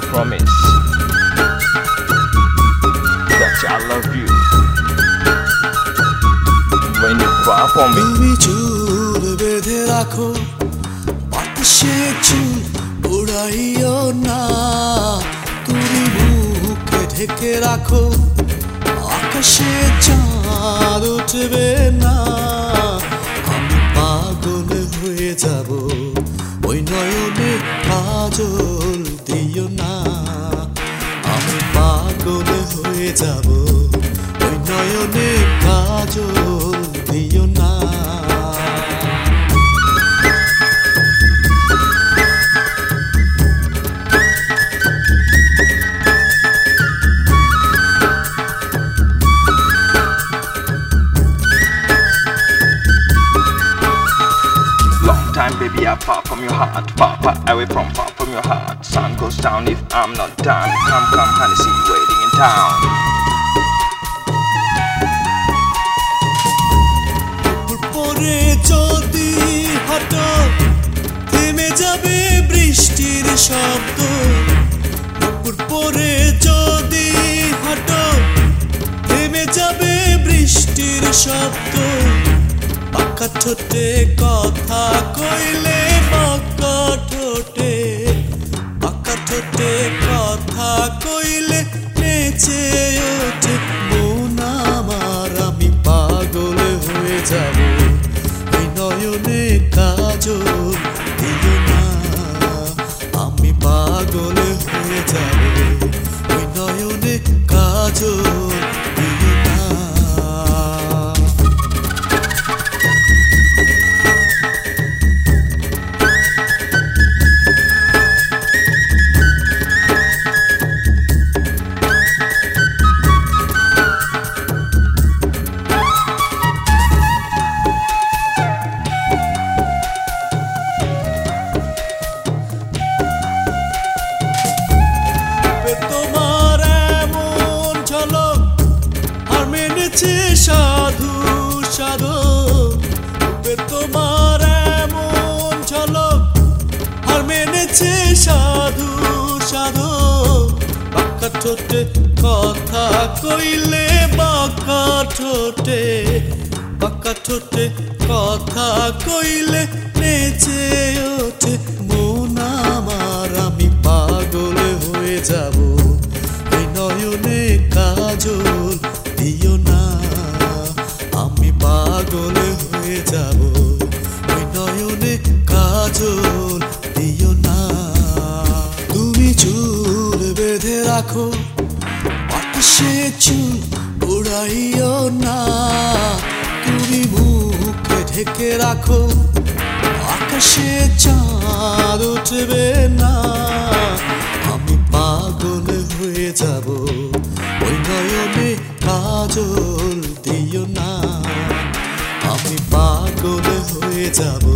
promise that I love you when you cry for me. তুমি চুল বেঁধে রাখো, বাতাসে চুল উড়াইও না। তুমি মুখে ঢেকে রাখো, আকাশে চাঁদ উঠবে না। আমি পাগল হয়ে যাব, ওই নয়নে কাজল দিও না। আমি পাগল হয়ে যাব, ওই নয়নে কাজল দিও না। Baby, I pop from your heart, pop away from your heart. Sun goes down if I'm not done. Come, honey, see you waiting in town. পরে যদি হঠাৎ থেমে যাবে বৃষ্টির শব্দ, পরে যদি হঠাৎ থেমে যাবে বৃষ্টির শব্দ। বাঁকা ঠোঁটে কথা কইলে, বাঁকা ঠোঁটে কথা কইলে নেচে ওঠে মন আমার। আমি পাগল হয়ে যাব, এই নয়নে কাজল দিও না। আমি পাগল হয়ে যাব, ওই নয়নে কাজল দিও না। তোমার এমন ঝলক আর মেনেছে সাধু সাধক। তোমার এমন ঝলক আর মেনেছে সাধু সাধক। বাঁকা ঠোঁটে কথা কইলে, বাঁকা ঠোঁটে কথা কইলে নেচে ওঠে মন আমার। আমি পাগল হয়ে যাব, এই নয়নে কাজল দিও না। আমি পাগল হয়ে যাব, ওই নয়নে কাজল দিও না। তুমি চুল বেঁধে রাখো, বাতাসে চুল উড়াইও না। তুমি মুখে ঢেকে রাখো, আকাশে চাঁদ উঠবে না। আমি পাগল হয়ে যাব, ওই নয়নে কাজল দিও না। আমি পাগল হয়ে যাব,